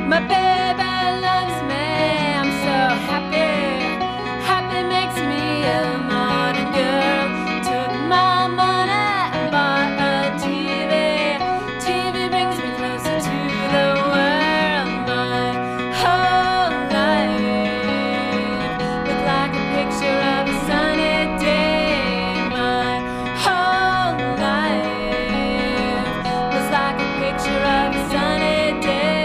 My baby loves me, I'm so happy. Happy makes me a modern girl. Took my money and bought a TV. TV brings me closer to the world. My whole life look like a picture of a sunny day. My whole life was like a picture of a sunny day.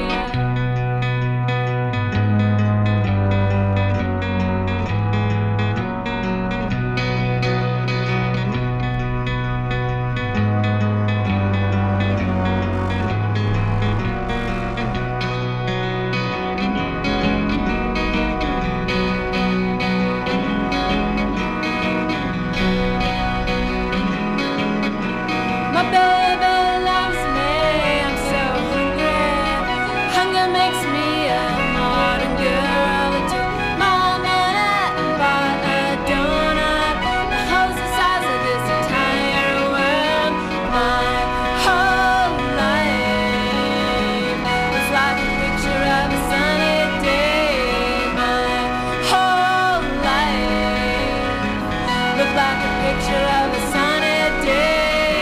My baby loves me, I'm so hungry. Hunger makes me a modern girl. It took my money and bought a donut. The house the size of this entire world. My whole life was like a picture of a sunny day. My whole life looked like a picture of a sunny day.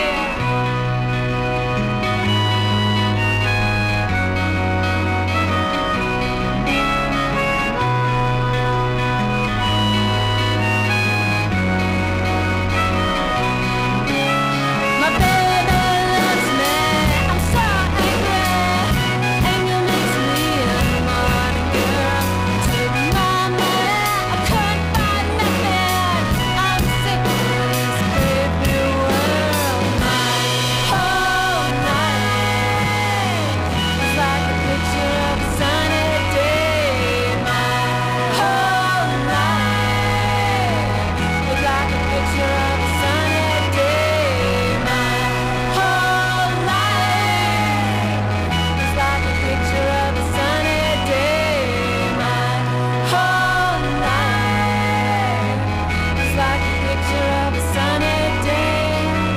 My baby loves me, I'm so angry. Anger makes me a modern girl. Took my money, I couldn't buy nothing. I'm sick of this creepy world. My whole life is like a picture of a sunny day. My whole life is like a picture of a sunny day. My whole life is like a picture of a sunny day. My whole life is like a picture of a sunny day.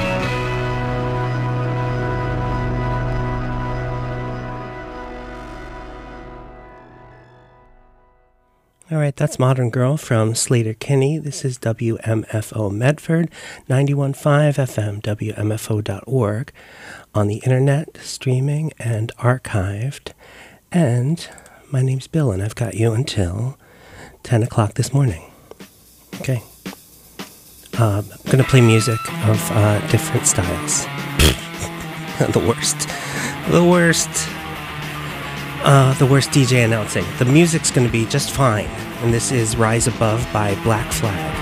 All right, that's Modern Girl from Slater Kinney. This is WMFO Medford, 91.5 FM, WMFO.org, on the internet, streaming, and archived. And my name's Bill, and I've got you until 10 o'clock this morning. Okay. I'm going to play music of different styles. The worst. The worst. The worst DJ announcing. The music's going to be just fine. And this is Rise Above by Black Flag.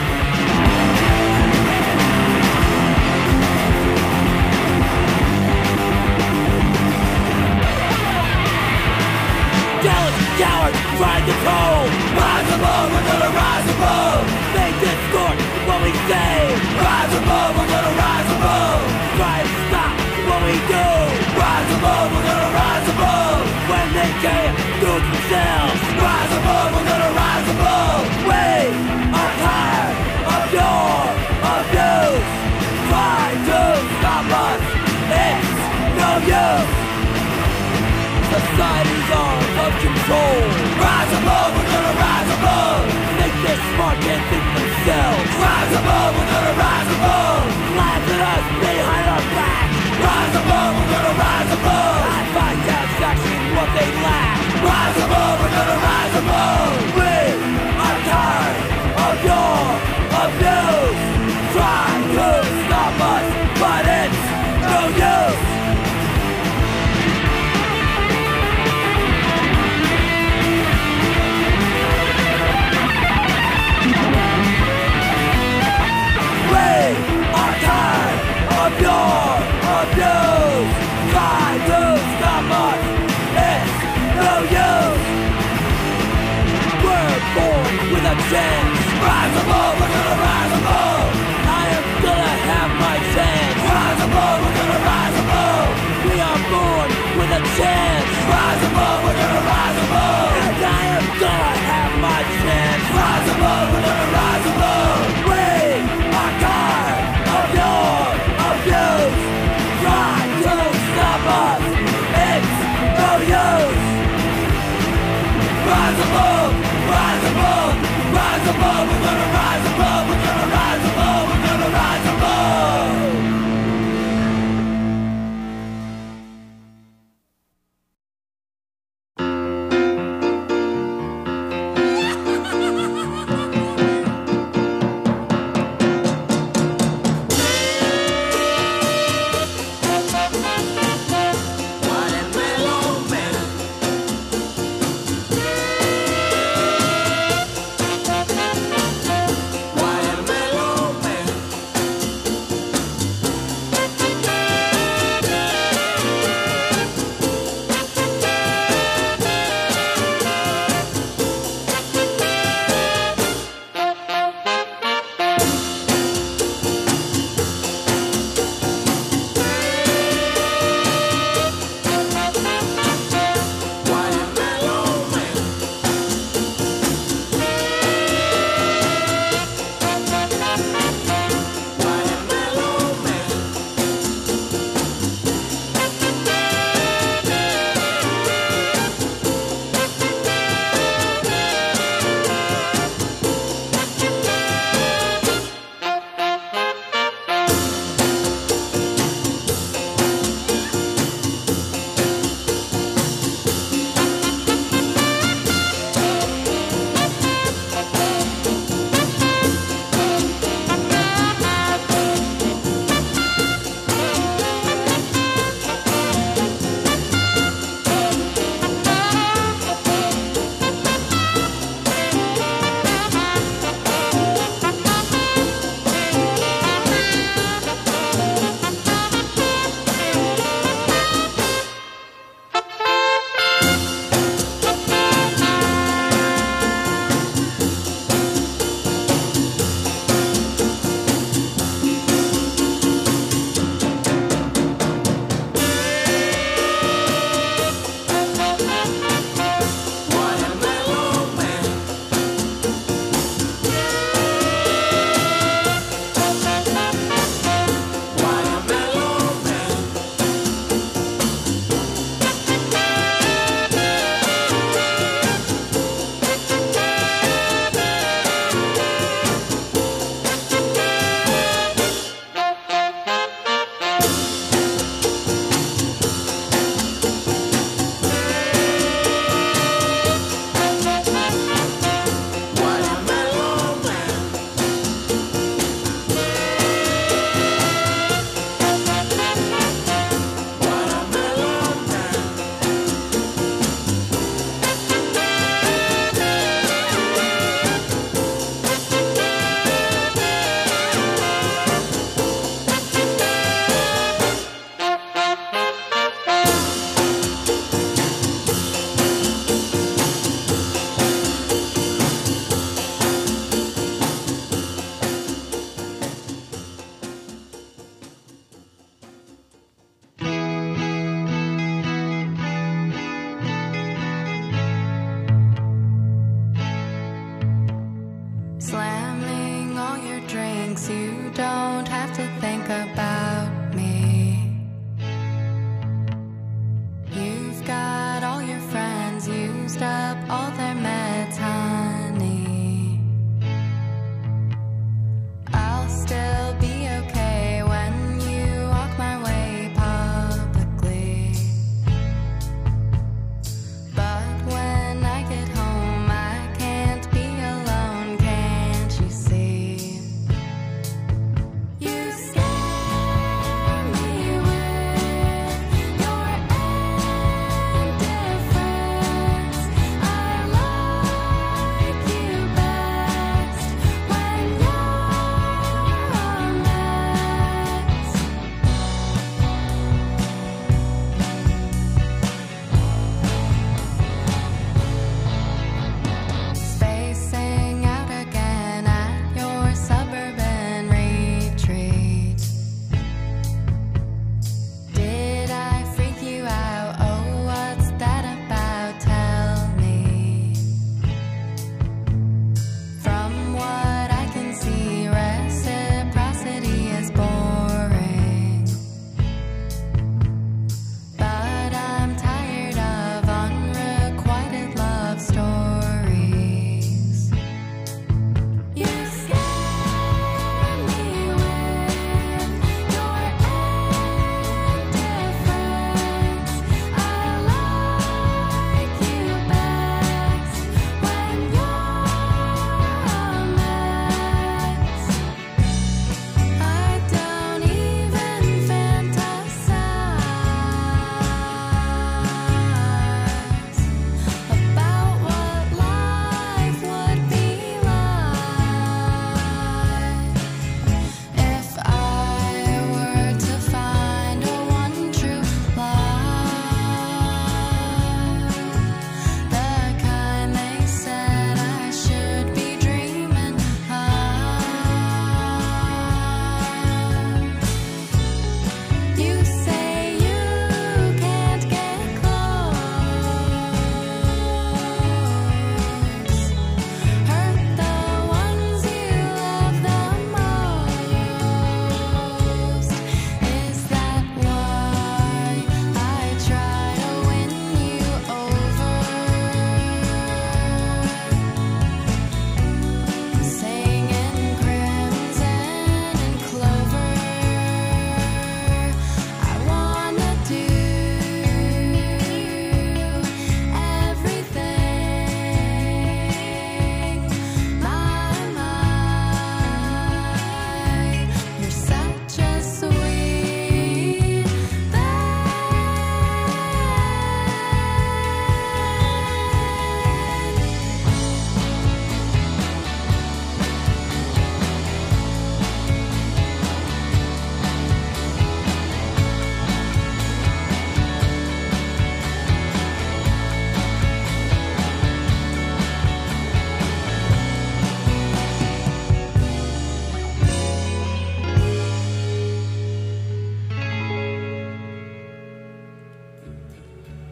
Dallas cowards trying to control. Rise above, we're gonna rise above. They distort what we say. Rise above, we're gonna rise above. Try to stop what we do. Rise above, we're gonna rise above. When they can't do it themselves. Rise above, we're gonna rise above. We are tired of your abuse. Try to stop us. It's no use. Society's arms of control. Rise above, we're gonna rise above. Think they're smart, can't think themselves. Rise above, we're gonna rise above. Laugh at us behind our back. Rise above, we're gonna rise above. I find satisfaction in what they lack. Rise above, we're gonna rise above. We are tired of your abuse. Try to stop us, but it's no use. Are tired of your abuse. Try to stop us. It's no use. We're born with a chance. Rise above, we're gonna rise above. I am gonna have my chance. Rise above, we're gonna rise above. We are born with a chance. Rise above, we're gonna rise above. And I am gonna have my chance. Rise above, we're gonna rise above. We are tired of your abuse. Try to stop us. It's no use. rise above, rise above, rise above. We're gonna rise above, we're gonna rise above, we're gonna rise above.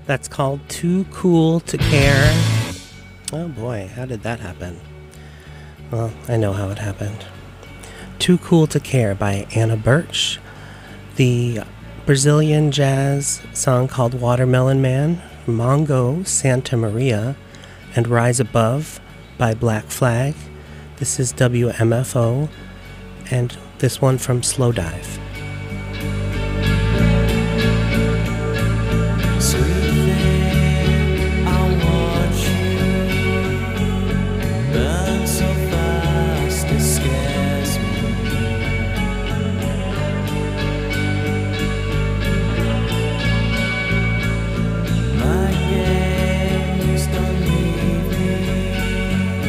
That's called Too Cool to Care. Oh boy, how did that happen? Well, I know how it happened. Too Cool to Care by Anna Birch. The Brazilian jazz song called Watermelon Man, Mongo Santa Maria, and Rise Above by Black Flag. This is WMFO, and this one from Slow Dive.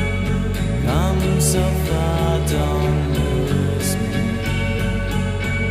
So far, don't lose me.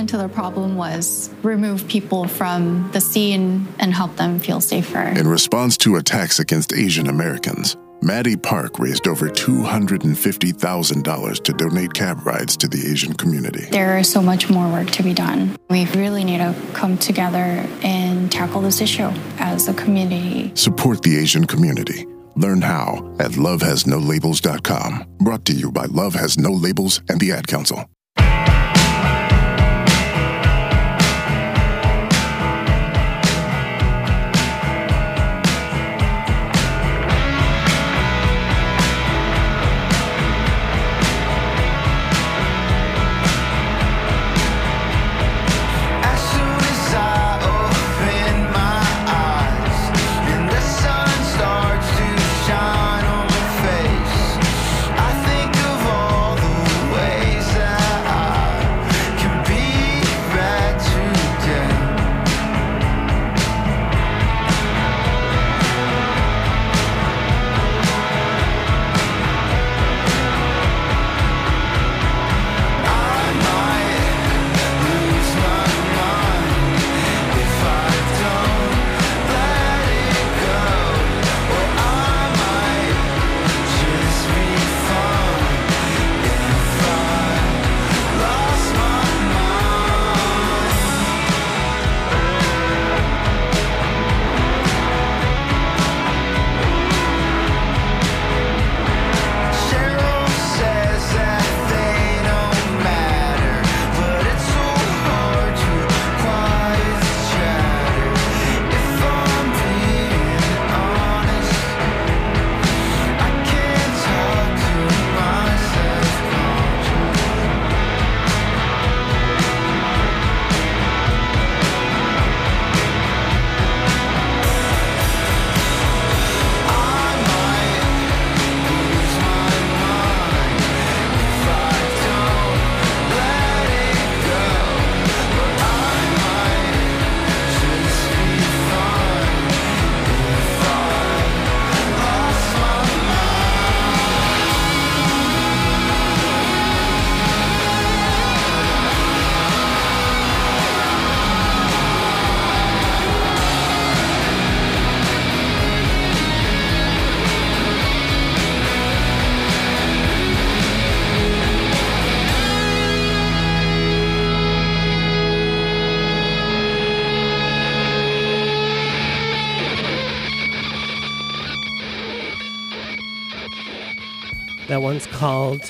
into the problem was remove people from the scene and help them feel safer. In response to attacks against Asian Americans, Maddie Park raised over $250,000 to donate cab rides to the Asian community. There is so much more work to be done. We really need to come together and tackle this issue as a community. Support the Asian community. Learn how at lovehasnolabels.com. Brought to you by Love Has No Labels and the Ad Council. That one's called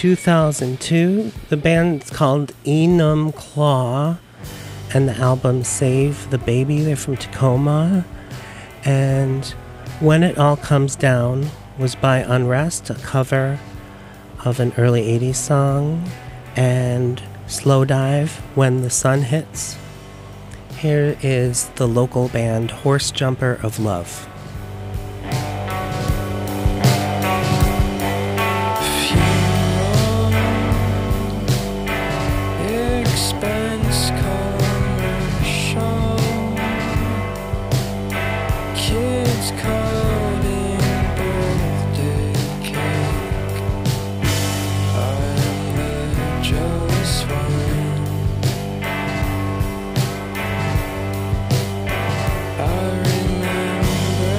2002. The band's called Enum Claw, and the album Save the Baby. They're from Tacoma. And When It All Comes Down was by Unrest, a cover of an early 80s song. And Slow Dive, When the Sun Hits. Here is the local band Horse Jumper of Love. I remember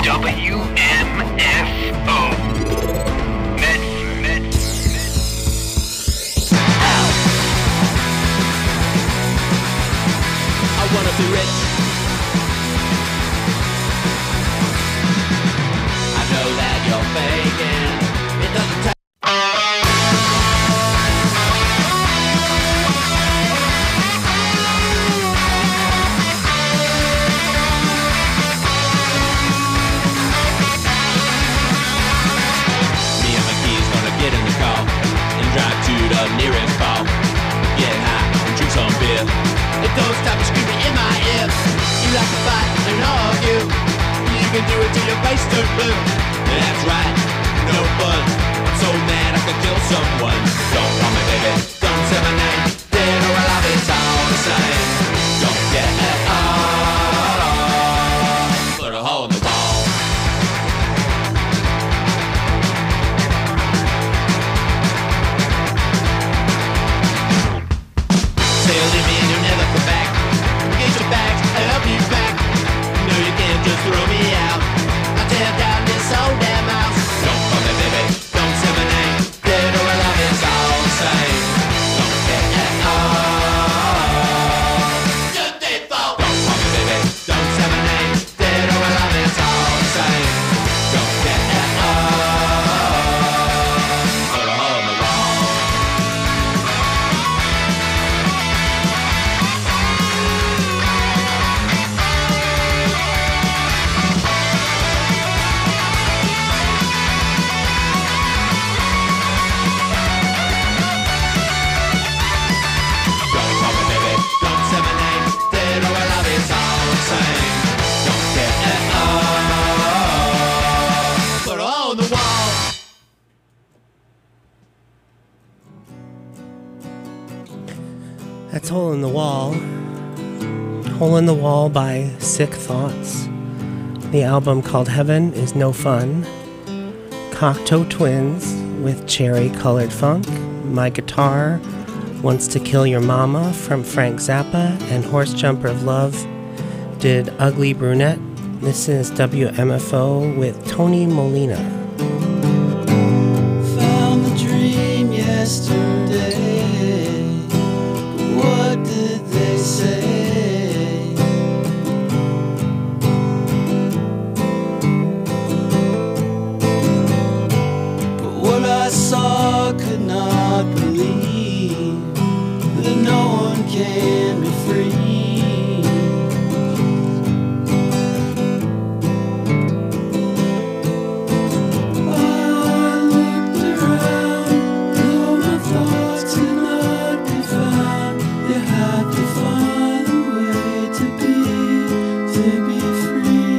WMFO. Medford. I wanna be rich. I know that you're faking. It doesn't take. Me and my keys gonna get in the car and drive to the nearest bar. Get high and drink some beer. It don't stop you screaming in my ear. You like to fight and argue. You can do it till your face turns blue. That's right, no fun. I'm so mad I could kill someone. Don't call me baby, don't say my name. Dead or alive, it's all the same. Don't get up. Put a hole in the wall. Say you'll leave me and you'll never come back. Get your bags, I'll be back. No, you can't just throw me out. I'll tear down this old damn house. Don't call me baby, don't say my name. Dead or alive, it's all the same. Don't get up. Just default. Don't call me baby, don't say my name. Dead or alive, it's all the same. Don't get up. Put a hole in the wall. Don't call me baby, don't say my name. Dead or alive, it's all the same. Don't get up. Put a hole in the wall. That's Hole in the Wall. Hole in the Wall by Sick Thoughts. The album called Heaven is No Fun. Cocteau Twins with Cherry Colored Funk. My Guitar Wants to Kill Your Mama from Frank Zappa. And Horse Jumper of Love did Ugly Brunette. This is WMFO with Tony Molina. Found the dream yesterday. What did they say? But what I saw could not believe that no one can be free. I looked around, though my thoughts could not be found. You had to find a way to be free.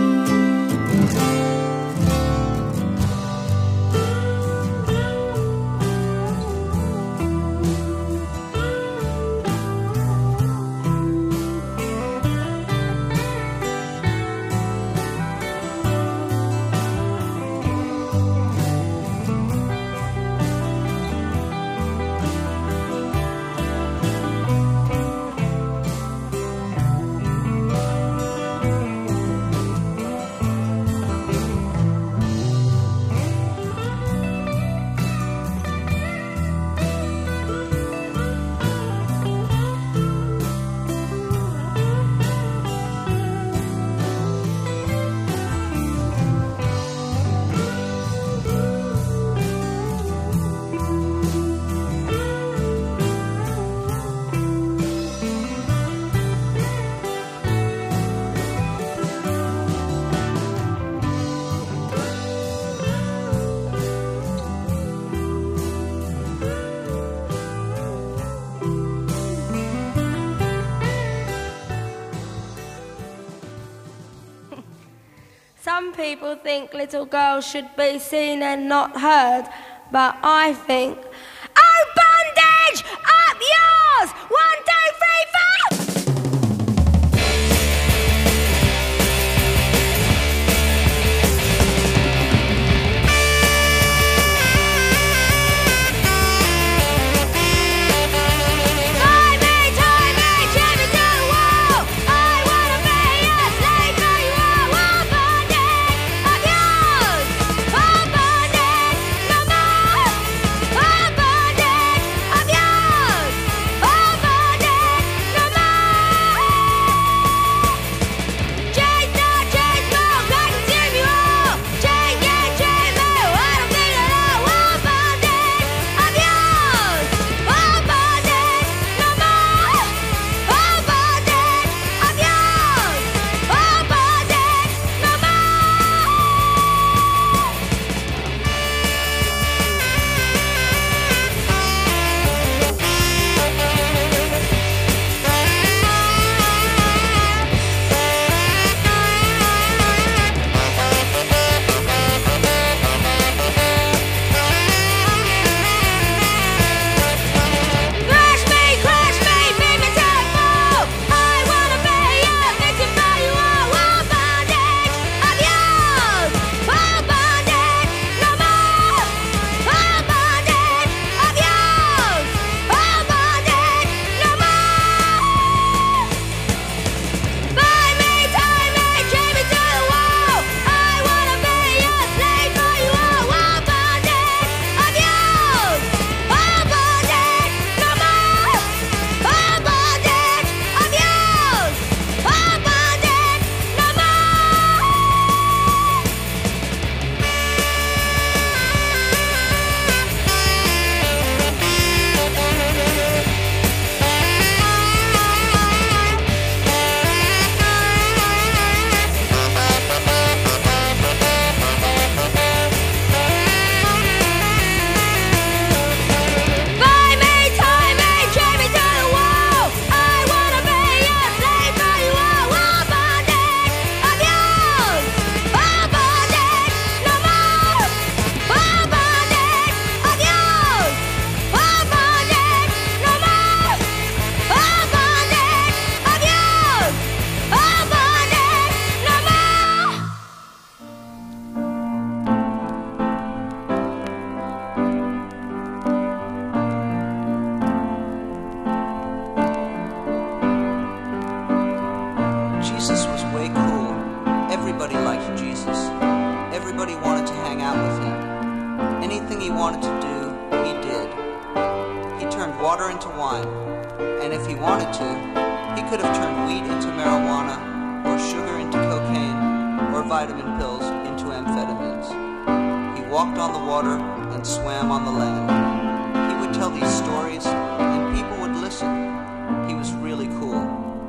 Some people think little girls should be seen and not heard, but I think, oh, bondage, up yours! 1, 2, 3, 4! Tie me, chain me to the wall. I wanna be a slave, so you are one bondage. was Jesus. Everybody wanted to hang out with him. Anything he wanted to do, he did. He turned water into wine, and if he wanted to, he could have turned weed into marijuana, or sugar into cocaine, or vitamin pills into amphetamines. He walked on the water and swam on the land. He would tell these stories, and people would listen. He was really cool.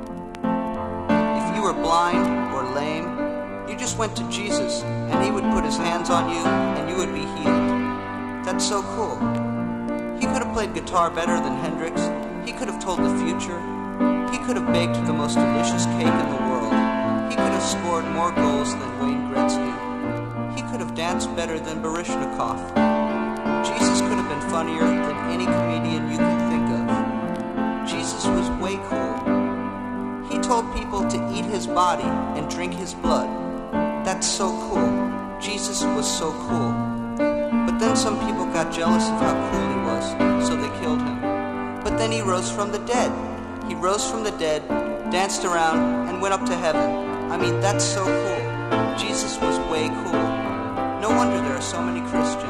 If you were blind or lame, you just went to Jesus, and he would put his hands on you, and you would be healed. That's so cool. He could have played guitar better than Hendrix. He could have told the future. He could have baked the most delicious cake in the world. He could have scored more goals than Wayne Gretzky. He could have danced better than Baryshnikov. Jesus could have been funnier than any comedian you could think of. Jesus was way cool. He told people to eat his body and drink his blood. That's so cool. Jesus was so cool. But then some people got jealous of how cool he was, so they killed him. But then he rose from the dead. He rose from the dead, danced around, and went up to heaven. I mean, that's so cool. Jesus was way cool. No wonder there are so many Christians.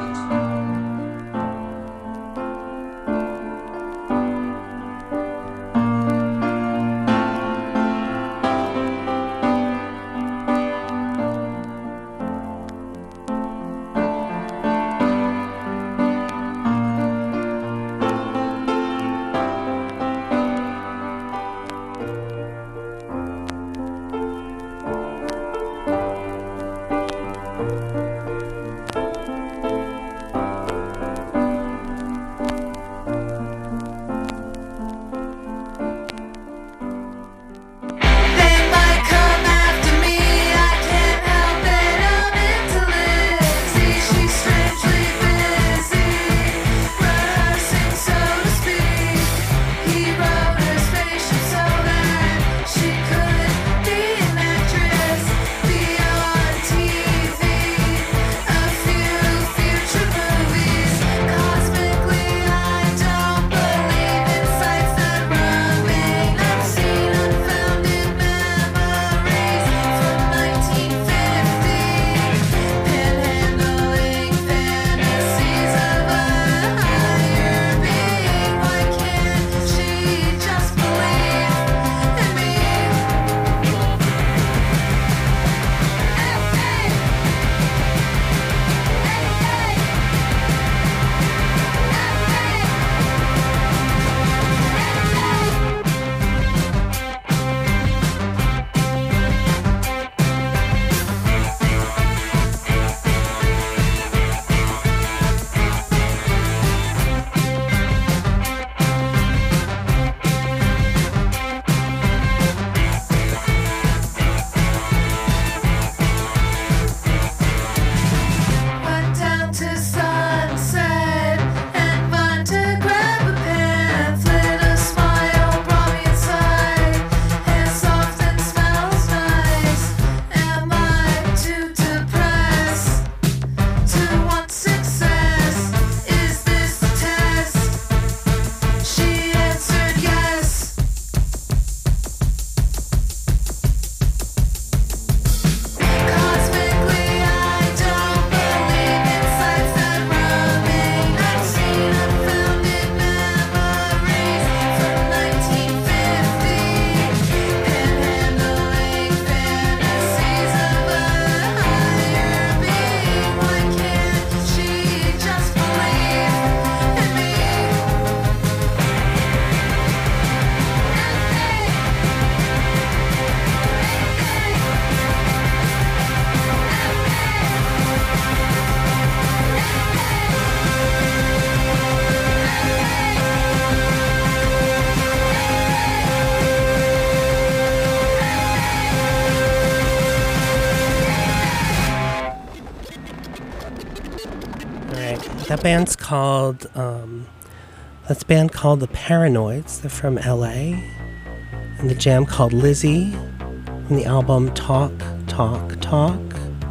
That band's called, that's a band called The Paranoids. They're from LA. And the jam called Lizzie from the album Talk, Talk, Talk.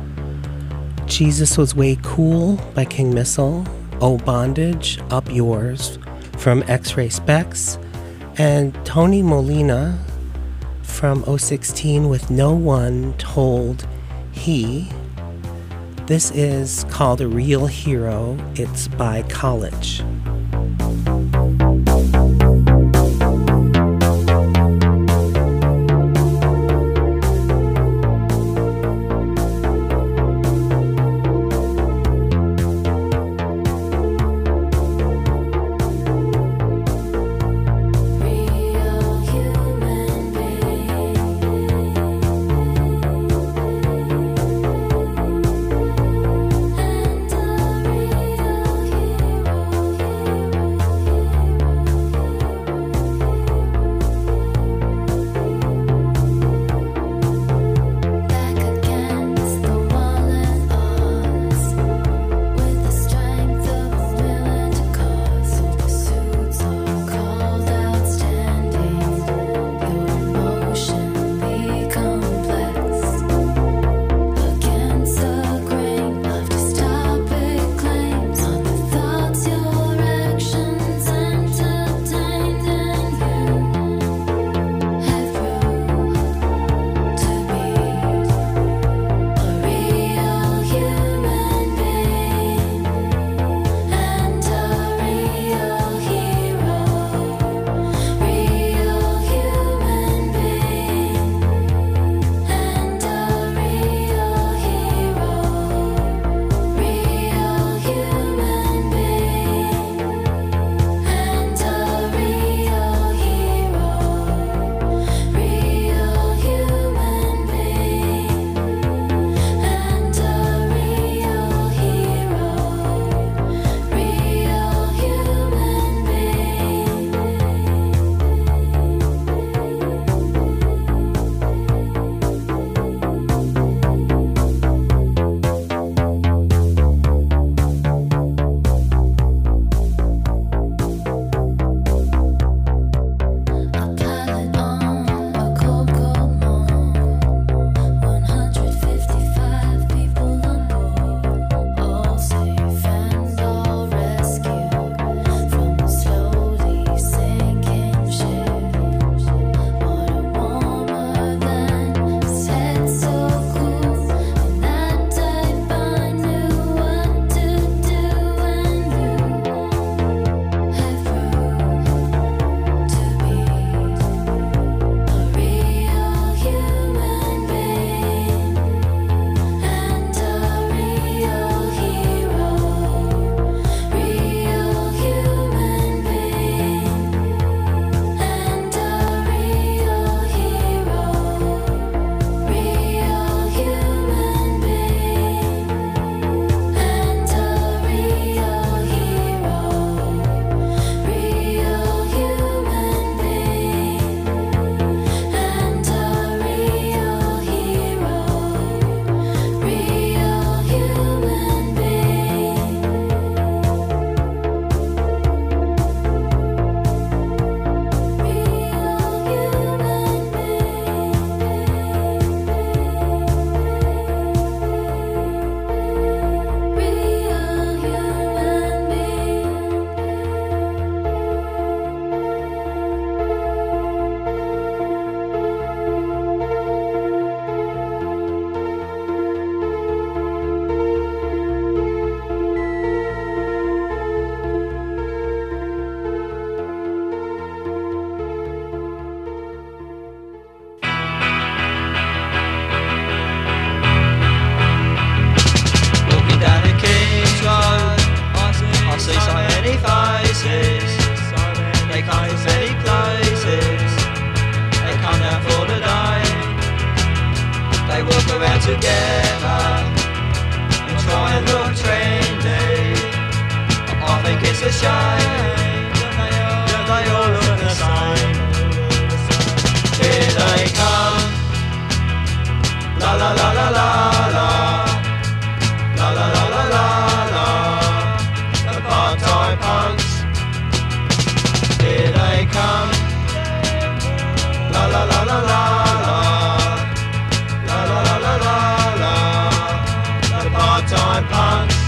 Jesus Was Way Cool by King Missile. Oh Bondage, Up Yours from X-Ray Specs. And Tony Molina from 016 with No One Told He. This is called A Real Hero. It's by College. together and try and look trendy. I think it's a shame that they all look the same. Here they come, la la la la la la, la la la la la la, the part-time punks. Here they come, la la la la la la, la la la la la la, the part-time punks.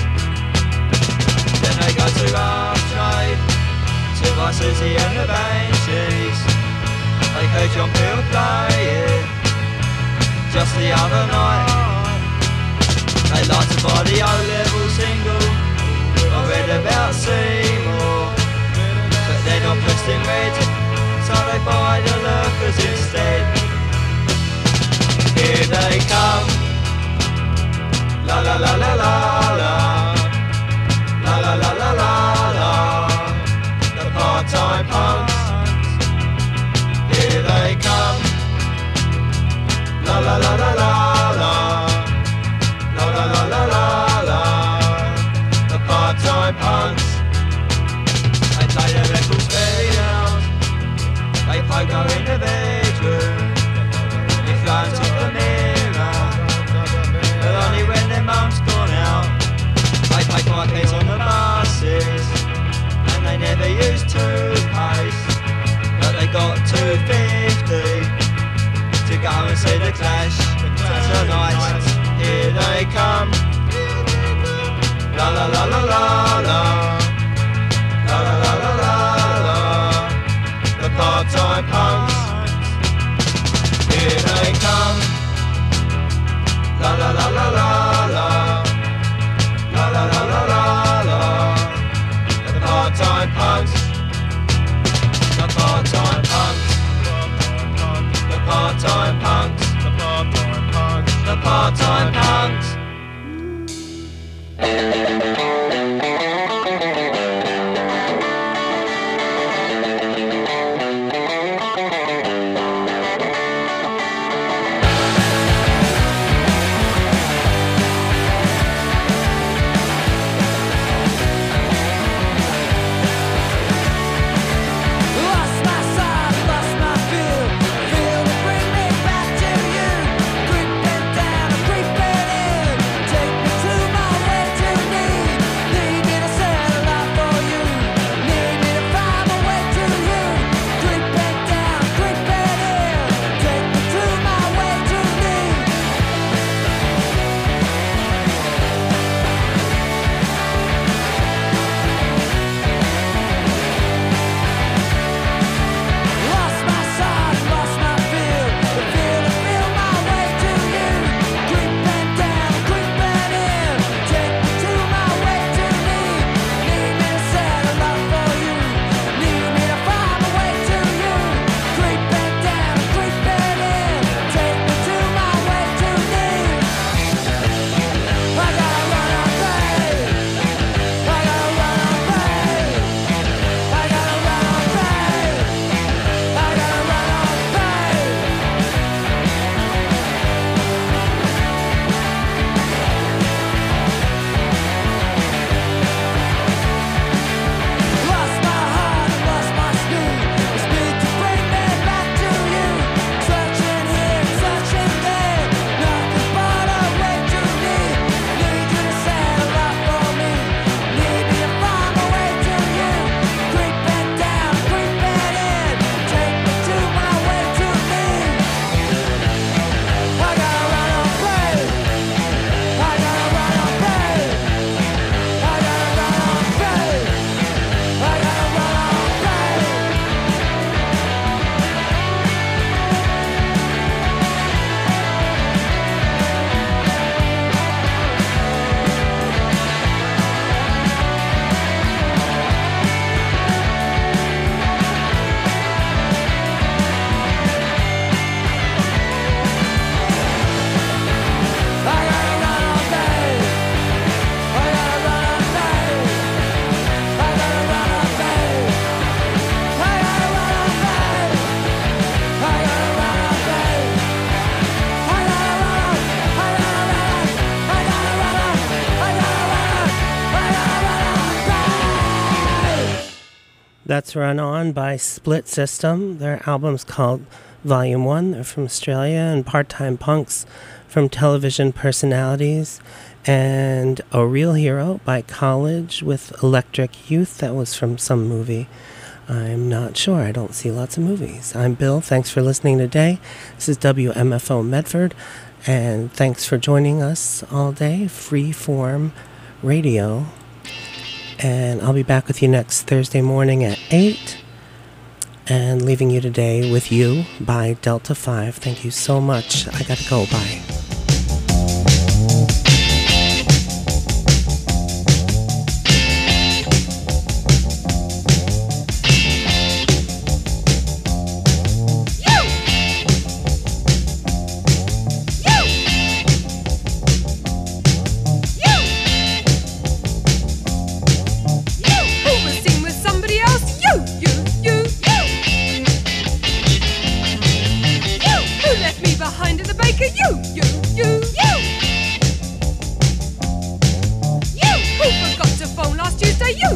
Then they go to Rough Trade, to buy Susie and the Banshees. They heard John Peel playing just the other night. buy the O-level single. I read about Seymour, but they're not pressed in red, so they buy the lurkers instead. Here they come, la la la la la la, la la la la la la, the part-time punks. Here they come, la la la la la la, la la la la la la, the part-time punks. They play the records very loud, they pogo in the bedroom, they fly to the mirror, but only when their mum's gone out. They pay 5 pence on the buses, and they never use toothpaste, but they got 2.50 to go and see the Clash tonight. Here they come, la la la la la la, la la la la la la, the part-time punks. Here they come, la la la la la la, la la la la la la, the part-time punks. The part-time punks, the part-time punks, the part-time punks, the part-time punks. Lost my sight, lost my feel to bring me back to you. Creeping down, creeping in, take me to my way to need. Need me to settle up for you, need me to find my way to you. Creeping down, creeping in, take me to my way to need. Lost my sight, lost my feel to feel my way to you. Creeping down, creeping in, take me to my way to need. Need me to settle up for you, need me to find my way to you. Creeping down, creeping in, take me to my way to need. I gotta run on faith, I gotta run on faith, I gotta run on faith, I gotta run on faith. Lost my heart and lost my speed, the speed to bring me back to you. Searching here, searching there, nothing but a way to need. Need you to settle up for me, need me to find my way to you. Creeping down, creeping in, take me to my way to need. I gotta run on faith, I gotta run on faith, I gotta run on faith, I gotta run on faith. I gotta run on faith, I gotta run on faith, I gotta run on faith, I gotta run on faith, I gotta run on faith, I gotta run on, I gotta run on, I gotta run on, I gotta run on faith. That's Run On by Split System. Their album's called Volume 1. They're from Australia, and Part-Time Punks from Television Personalities. And A Real Hero by College with Electric Youth. That was from some movie. I'm not sure. I don't see lots of movies. I'm Bill. Thanks for listening today. This is WMFO Medford. And thanks for joining us all day. Freeform Radio. And I'll be back with you next Thursday morning at 8. And leaving you today with You by Delta 5. Thank you so much. I gotta go. Bye. Tuesday? You.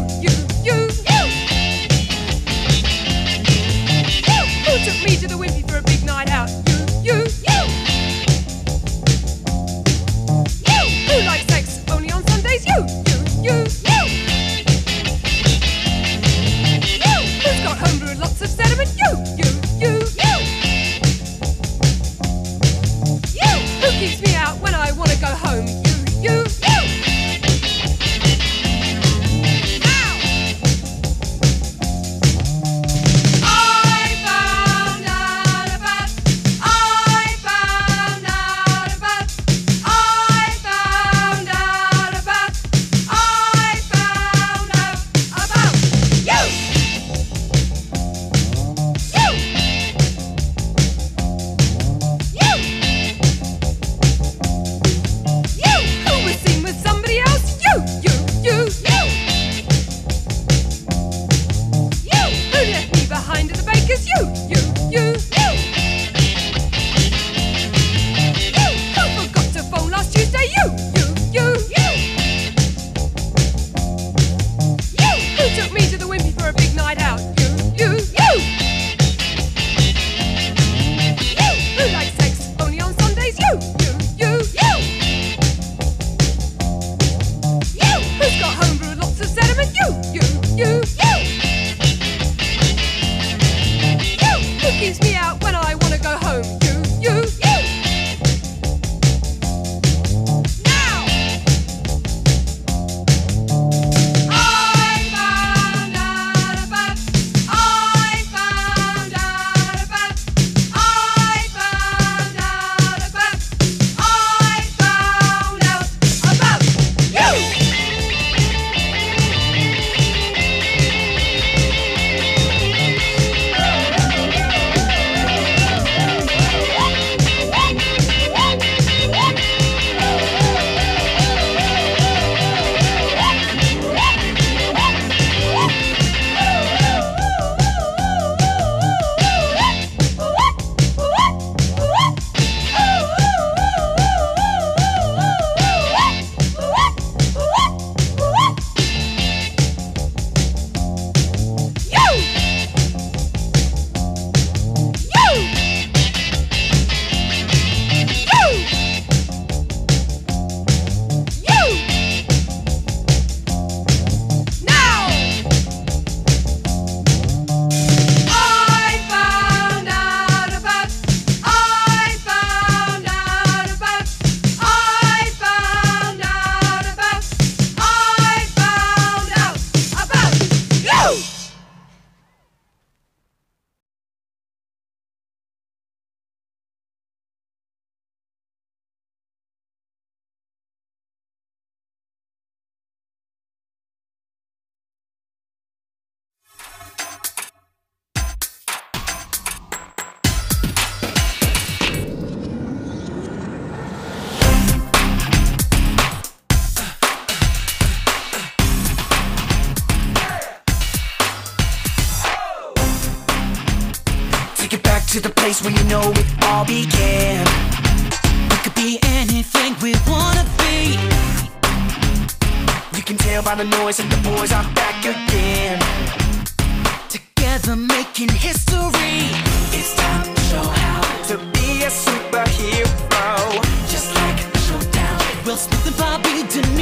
Who took me to the Wimpy for a big night out? You. Who likes sex only on Sundays? You. Who's got homebrew and lots of sediment? You. Who keeps me out when I want to go home? You. Now. I found out about you. Who was seen with somebody else? You. Who left me behind at the baker's? You. Who forgot to phone last Tuesday? You. Who took me to the Wimpy for a big night out? You. Who likes sex only on Sundays? You. Who's got homebrew and lots of sediment? You. Who keeps me out when I want to go home? You. Now. I found out about you. to the place where you know it all began. We could be anything we wanna be. You can tell by the noise that the boys are back again. Together making history. It's time to show how to be a superhero. Just like Showdown. Will Smith and Bobby De Niro.